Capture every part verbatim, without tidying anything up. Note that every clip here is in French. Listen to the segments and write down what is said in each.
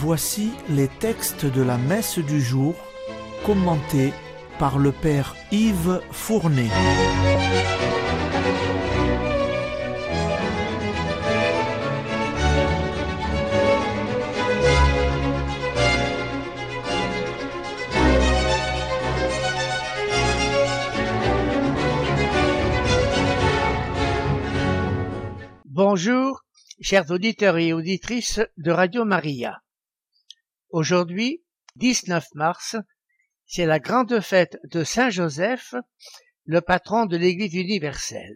Voici les textes de la messe du jour, commentés par le Père Yves Fournet. Bonjour, chers auditeurs et auditrices de Radio Maria. Aujourd'hui, dix-neuf mars, c'est la grande fête de Saint Joseph, le patron de l'Église universelle.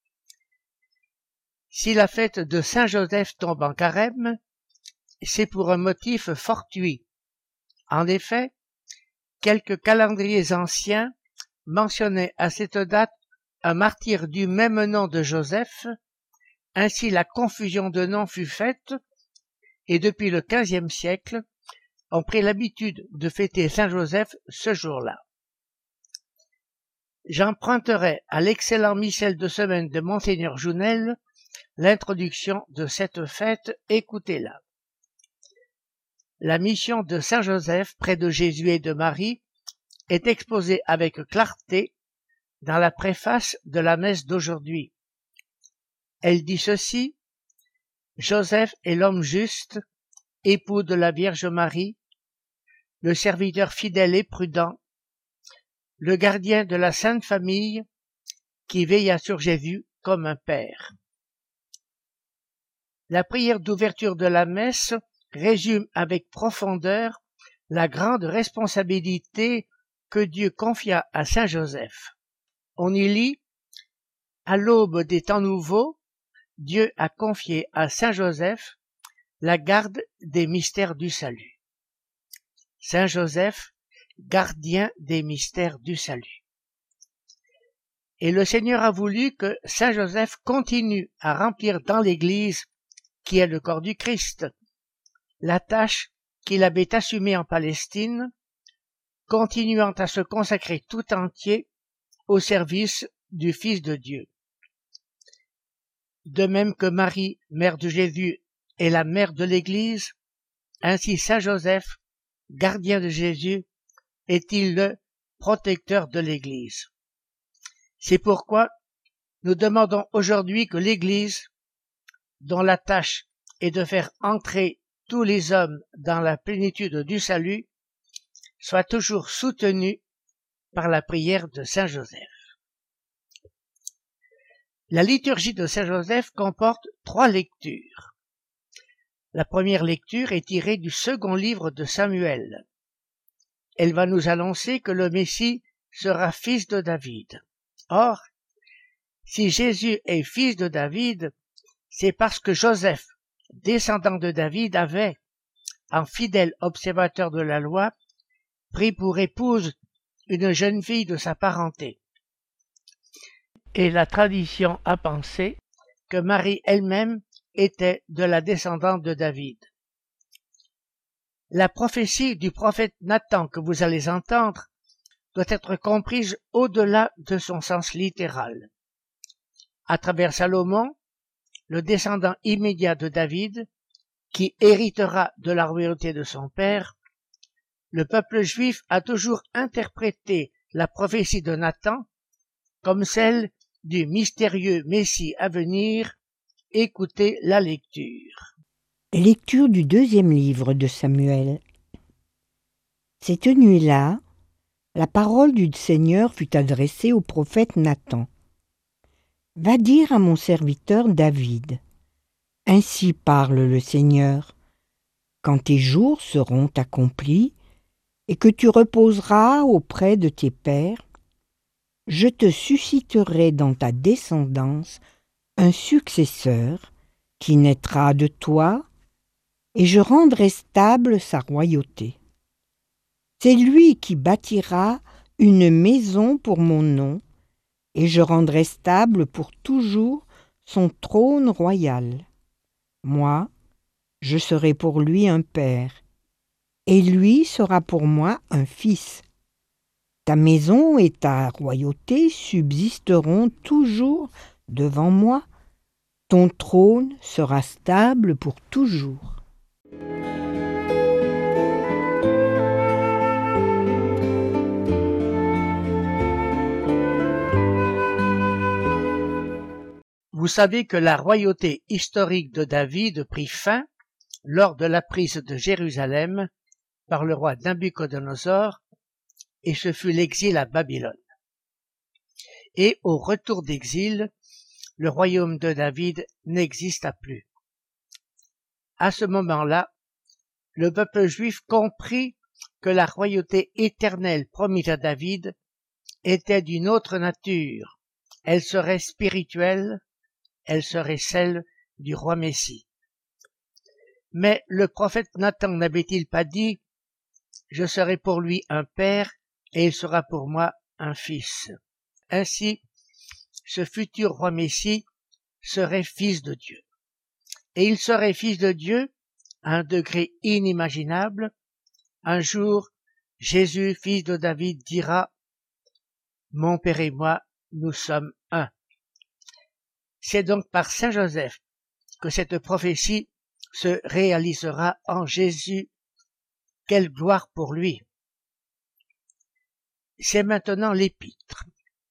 Si la fête de Saint Joseph tombe en carême, c'est pour un motif fortuit. En effet, quelques calendriers anciens mentionnaient à cette date un martyr du même nom de Joseph. Ainsi la confusion de noms fut faite, et depuis le quinzième siècle, on prit l'habitude de fêter Saint Joseph ce jour-là. J'emprunterai à l'excellent missel de semaine de Monseigneur Jounel l'introduction de cette fête, écoutez-la. La mission de Saint Joseph près de Jésus et de Marie est exposée avec clarté dans la préface de la messe d'aujourd'hui. Elle dit ceci: Joseph est l'homme juste, époux de la Vierge Marie, le serviteur fidèle et prudent, le gardien de la Sainte Famille, qui veilla sur Jésus comme un père. La prière d'ouverture de la messe résume avec profondeur la grande responsabilité que Dieu confia à Saint Joseph. On y lit: à l'aube des temps nouveaux, Dieu a confié à Saint Joseph la garde des mystères du salut. Saint Joseph, gardien des mystères du salut. Et le Seigneur a voulu que Saint Joseph continue à remplir dans l'Église, qui est le corps du Christ, la tâche qu'il avait assumée en Palestine, continuant à se consacrer tout entier au service du Fils de Dieu. De même que Marie, mère de Jésus, est la mère de l'Église, ainsi Saint Joseph, gardien de Jésus, est-il le protecteur de l'Église. C'est pourquoi nous demandons aujourd'hui que l'Église, dont la tâche est de faire entrer tous les hommes dans la plénitude du salut, soit toujours soutenue par la prière de Saint Joseph. La liturgie de Saint Joseph comporte trois lectures. La première lecture est tirée du second livre de Samuel. Elle va nous annoncer que le Messie sera fils de David. Or, si Jésus est fils de David, c'est parce que Joseph, descendant de David, avait, en fidèle observateur de la loi, pris pour épouse une jeune fille de sa parenté. Et la tradition a pensé que Marie elle-même était de la descendante de David. La prophétie du prophète Nathan que vous allez entendre doit être comprise au-delà de son sens littéral. À travers Salomon, le descendant immédiat de David, qui héritera de la royauté de son père, le peuple juif a toujours interprété la prophétie de Nathan comme celle du mystérieux Messie à venir. Écoutez la lecture. Lecture du deuxième livre de Samuel. Cette nuit-là, la parole du Seigneur fut adressée au prophète Nathan. Va dire à mon serviteur David, ainsi parle le Seigneur, quand tes jours seront accomplis et que tu reposeras auprès de tes pères, je te susciterai dans ta descendance un successeur qui naîtra de toi, et je rendrai stable sa royauté. C'est lui qui bâtira une maison pour mon nom, et je rendrai stable pour toujours son trône royal. Moi, je serai pour lui un père, et lui sera pour moi un fils. Ta maison et ta royauté subsisteront toujours devant moi, ton trône sera stable pour toujours. Vous savez que la royauté historique de David prit fin lors de la prise de Jérusalem par le roi Nabuchodonosor, et ce fut l'exil à Babylone. Et au retour d'exil, le royaume de David n'exista plus. À ce moment-là, le peuple juif comprit que la royauté éternelle promise à David était d'une autre nature. Elle serait spirituelle, elle serait celle du roi Messie. Mais le prophète Nathan n'avait-il pas dit « Je serai pour lui un père et il sera pour moi un fils ». Ainsi, ce futur roi Messie serait fils de Dieu. Et il serait fils de Dieu à un degré inimaginable. Un jour, Jésus, fils de David, dira « Mon père et moi, nous sommes un ». C'est donc par Saint Joseph que cette prophétie se réalisera en Jésus. Quelle gloire pour lui! C'est maintenant l'épître.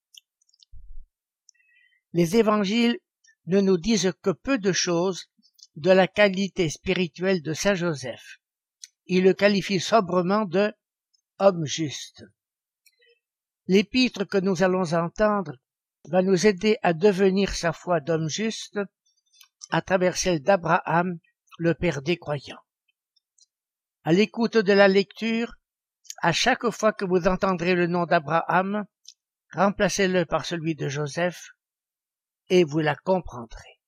Les évangiles ne nous disent que peu de choses de la qualité spirituelle de Saint Joseph. Ils le qualifient sobrement de « homme juste ». L'épître que nous allons entendre va nous aider à devenir sa foi d'homme juste à travers celle d'Abraham, le père des croyants. À l'écoute de la lecture, à chaque fois que vous entendrez le nom d'Abraham, remplacez-le par celui de Joseph et vous la comprendrez.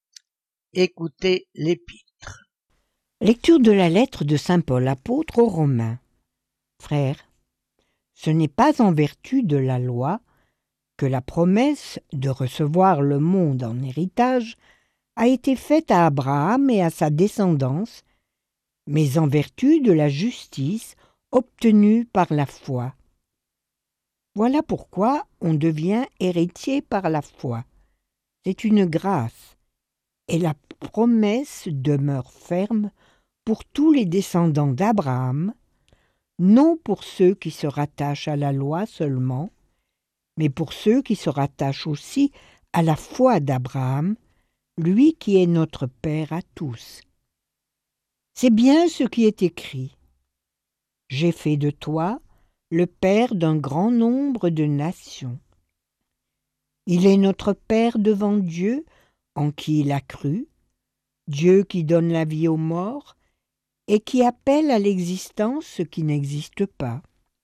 Écoutez l'épître. Lecture de la lettre de saint Paul apôtre aux Romains. Frères, ce n'est pas en vertu de la loi que la promesse de recevoir le monde en héritage a été faite à Abraham et à sa descendance, mais en vertu de la justice obtenue par la foi. Voilà pourquoi on devient héritier par la foi. C'est une grâce, et la promesse demeure ferme pour tous les descendants d'Abraham, non pour ceux qui se rattachent à la loi seulement, mais pour ceux qui se rattachent aussi à la foi d'Abraham, lui qui est notre Père à tous. C'est bien ce qui est écrit. J'ai fait de toi le Père d'un grand nombre de nations. Il est notre Père devant Dieu, en qui il a cru, Dieu qui donne la vie aux morts et qui appelle à l'existence ce qui n'existe pas.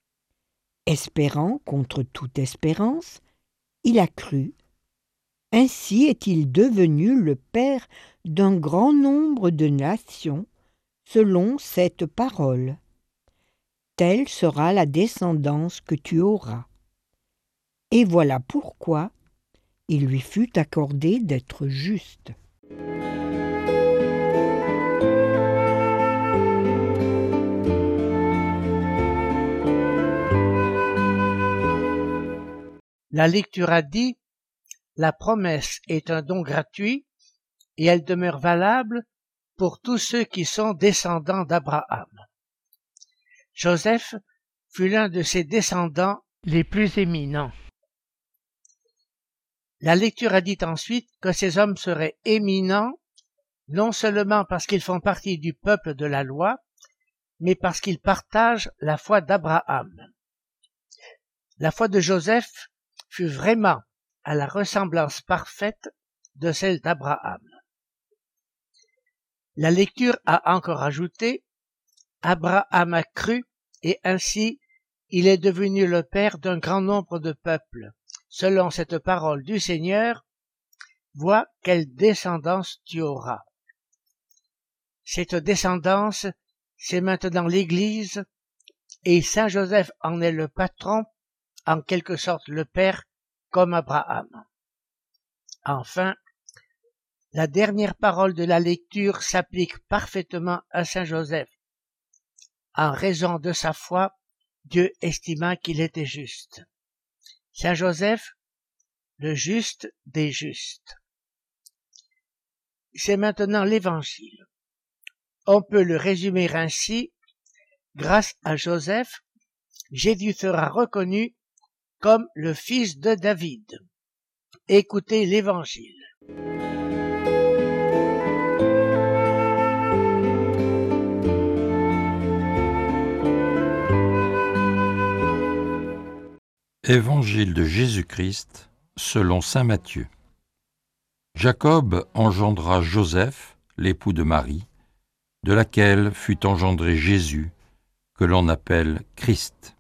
Espérant contre toute espérance, il a cru. Ainsi est-il devenu le Père d'un grand nombre de nations, selon cette parole. Telle sera la descendance que tu auras. Et voilà pourquoi il lui fut accordé d'être juste. La lecture a dit « La promesse est un don gratuit et elle demeure valable pour tous ceux qui sont descendants d'Abraham. » Joseph fut l'un de ses descendants les plus éminents. La lecture a dit ensuite que ces hommes seraient éminents, non seulement parce qu'ils font partie du peuple de la loi, mais parce qu'ils partagent la foi d'Abraham. La foi de Joseph fut vraiment à la ressemblance parfaite de celle d'Abraham. La lecture a encore ajouté « Abraham a cru et ainsi il est devenu le père d'un grand nombre de peuples. Selon cette parole du Seigneur, vois quelle descendance tu auras. » Cette descendance, c'est maintenant l'Église, et Saint Joseph en est le patron, en quelque sorte le père, comme Abraham. Enfin, la dernière parole de la lecture s'applique parfaitement à Saint Joseph. En raison de sa foi, Dieu estima qu'il était juste. Saint Joseph, le juste des justes. C'est maintenant l'Évangile. On peut le résumer ainsi. Grâce à Joseph, Jésus sera reconnu comme le fils de David. Écoutez l'Évangile. Évangile de Jésus-Christ selon saint Matthieu. Jacob engendra Joseph, l'époux de Marie, de laquelle fut engendré Jésus, que l'on appelle Christ.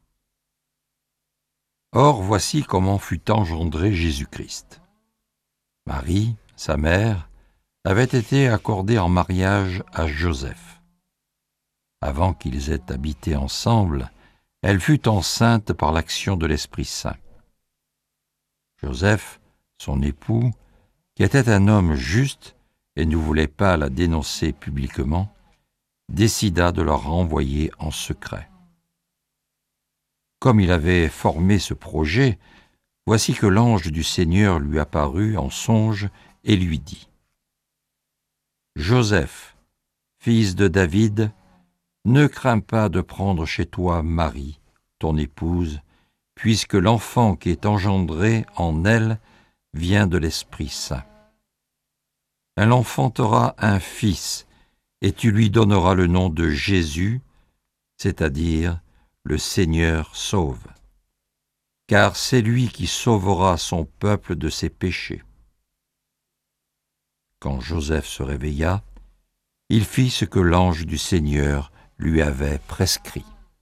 Or, voici comment fut engendré Jésus-Christ. Marie, sa mère, avait été accordée en mariage à Joseph. Avant qu'ils aient habité ensemble, elle fut enceinte par l'action de l'Esprit Saint. Joseph, son époux, qui était un homme juste et ne voulait pas la dénoncer publiquement, décida de la renvoyer en secret. Comme il avait formé ce projet, voici que l'ange du Seigneur lui apparut en songe et lui dit : « Joseph, fils de David, ne crains pas de prendre chez toi Marie, ton épouse, puisque l'enfant qui est engendré en elle vient de l'Esprit Saint. Elle enfantera un fils, et tu lui donneras le nom de Jésus, c'est-à-dire le Seigneur sauve. Car c'est lui qui sauvera son peuple de ses péchés. » Quand Joseph se réveilla, il fit ce que l'ange du Seigneur lui avait prescrit.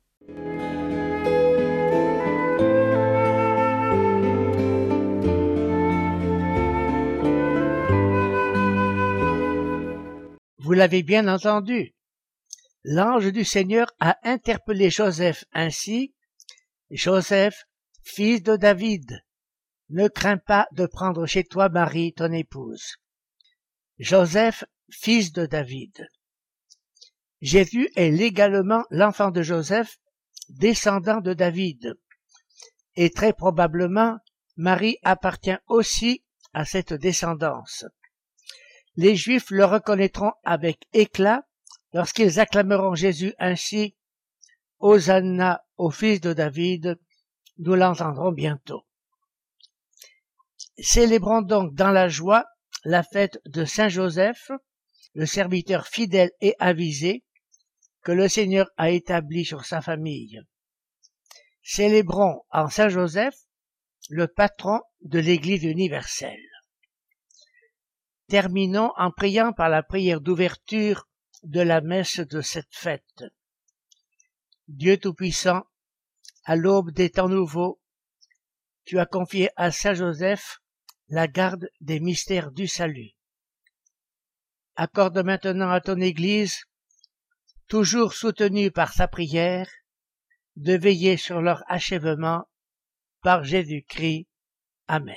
Vous l'avez bien entendu. L'ange du Seigneur a interpellé Joseph ainsi : « Joseph, fils de David, ne crains pas de prendre chez toi Marie, ton épouse. » Joseph, fils de David. Jésus est légalement l'enfant de Joseph, descendant de David. Et très probablement, Marie appartient aussi à cette descendance. Les Juifs le reconnaîtront avec éclat lorsqu'ils acclameront Jésus ainsi : « Hosanna au fils de David », nous l'entendrons bientôt. Célébrons donc dans la joie la fête de Saint Joseph, le serviteur fidèle et avisé que le Seigneur a établi sur sa famille. Célébrons en Saint Joseph le patron de l'Église universelle. Terminons en priant par la prière d'ouverture de la messe de cette fête. Dieu Tout-Puissant, à l'aube des temps nouveaux, tu as confié à Saint Joseph la garde des mystères du salut. Accorde maintenant à ton Église, toujours soutenue par sa prière, de veiller sur leur achèvement par Jésus-Christ. Amen.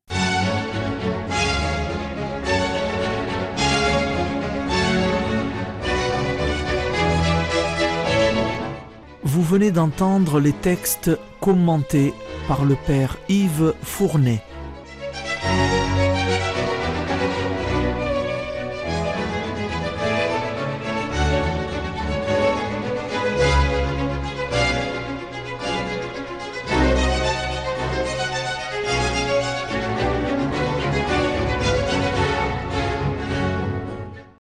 Vous venez d'entendre les textes commentés par le Père Yves Fournet.